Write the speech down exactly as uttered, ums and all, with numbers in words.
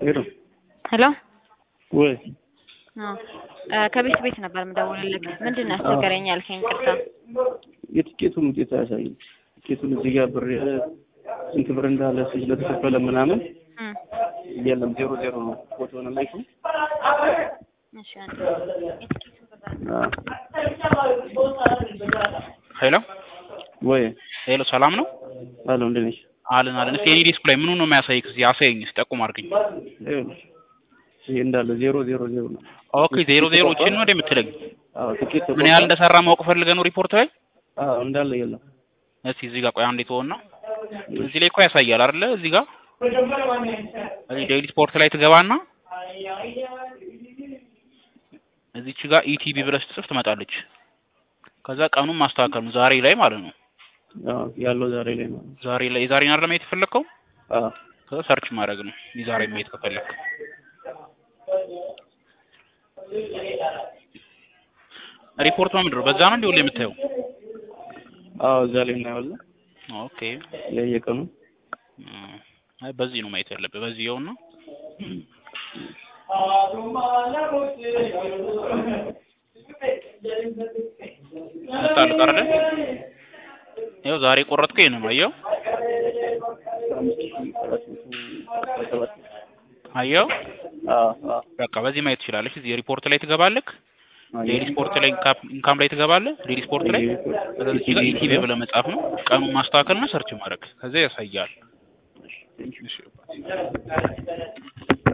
ሄሎ ሄሎ ወይ አዎ ከቤት ቤት ነበር የምደውልልህ ምንድን ነው ያስቸገረኝ ያልከኝ ቅርታ የትኬቱን ውጤት አያሳይም ትኬቱን እዚህ ጋር ብር ስንት ብር እንዳለ ስለተከፈለ ምናምን የለም ዜሮ ዜሮ ነው ፎቶውን ላይ ነው እሺ አንተ ሄሎ ወይ ሄሎ ሰላም ነው አሎ እንዴት ነሽ አለን አለን እስኪ የኔ ዲስፕሌይ ምኑን ነው የሚያሳይክ እስኪ አሳየኝ ጠቁም አድርገኝ ይሄ እንዳለ ዜሮ ዜሮ ዜሮ ነው ኦኬ ዜሮ ዜሮ እቺ ነው እንደምትለኝ አዎ ትኬት ምን ያህል እንደሰራ ማወቅ ፈልገህ ነው ሪፖርት ላይ አዎ እንዳለ የለም እስኪ እዚህ ጋር ቆይ አንዴ ተወውና እዚህ ላይ እኮ ያሳያል አይደለ እዚህ ጋር እዚህ ዴይሊ ስፖርት ላይ ትገባና እዚች ጋር ኢቲቪ ብለህ ስትጽፍ ትመጣለች ከዛ ቀኑን ማስተካከል ነው ዛሬ ላይ ማለት ነው አዎ ያለው ዛሬ ላይ ነው ዛሬ ላይ ዛሬን አይደለም ማየት የፈለከው አዎ ከዛ ሰርች ማድረግ ነው ዛሬ ማየት ከፈለክ ሪፖርት ነው ምንድነው በዛ ነው እንደው የምታየው አዎ ዛሬ ነው ያለው ኦኬ የየቀኑ አይ በዚህ ነው ማየት ያለበት በዚህ ይኸውና ታል ቀረደ ይኸው ዛሬ ቆረጥከው ይሄን ነው አየው አየው አዎ አዎ በቃ በዚህ ማየት ትችላለህ እዚህ ሪፖርት ላይ ትገባለህ ዴይሊ ስፖርት ላይ ኢንካም ላይ ትገባለህ ዴይሊ ስፖርት ላይ ስለዚህ ጋር ኢቲቪ ብለህ መጻፍ ነው ቀኑን ማስተካከልና ሰርች ማድረግ ከዛ ያሳያል እሺ